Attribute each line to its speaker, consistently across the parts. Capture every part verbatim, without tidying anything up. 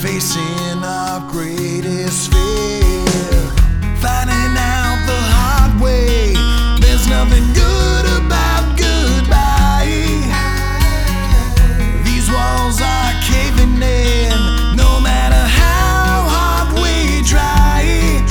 Speaker 1: facing our greatest fear, finding out the hard way. There's nothing good about goodbye. These walls are caving in, no matter how hard we try.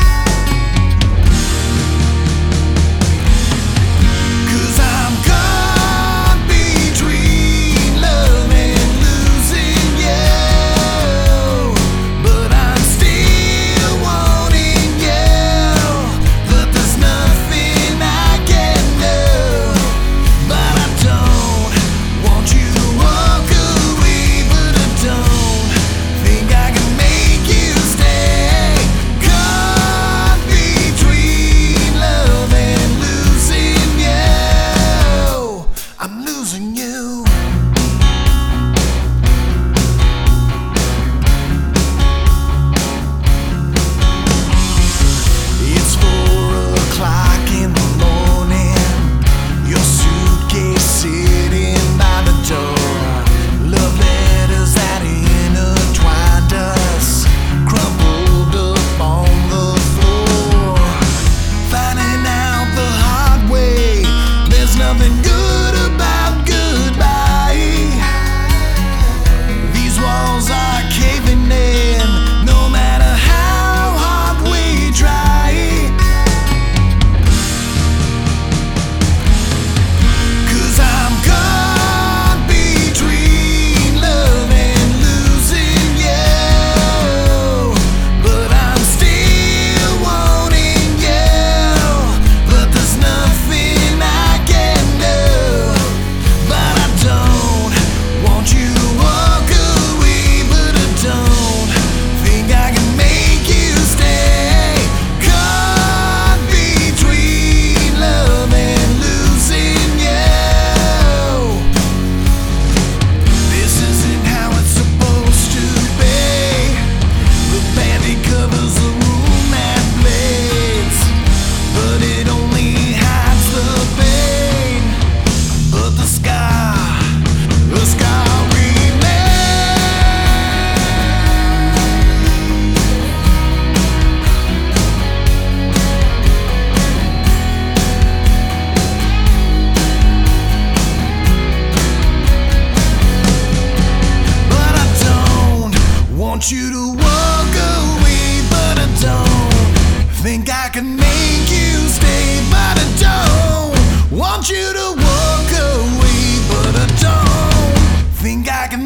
Speaker 1: 'Cause I'm caught between love and losing you, but I'm still wanting you. But there's nothing I can do. But I don't want you to walk away, but I don't think I can make you stay. Caught between love and losing you, I'm losing you. It's four o'clock in the morning, your suitcase sitting by the door. Love letters that intertwined us, crumpled up on the floor. Finding out the hard way, there's nothing good about goodbye. These walls are caving in, no matter how hard we try. 'Cause I'm caught between love and losing you, but I'm still wanting you. But there's nothing I can do. But I don't want you to walk away, but I don't think I can make you stay. Caught between love and losing you. This isn't how it's supposed to be. The bandit covers the room and bleeds, but it only hides the pain. But the scar, the scar remains. But I don't want you to walk away, but I don't think I can make you stay. But I don't want you to walk away, but I don't think I can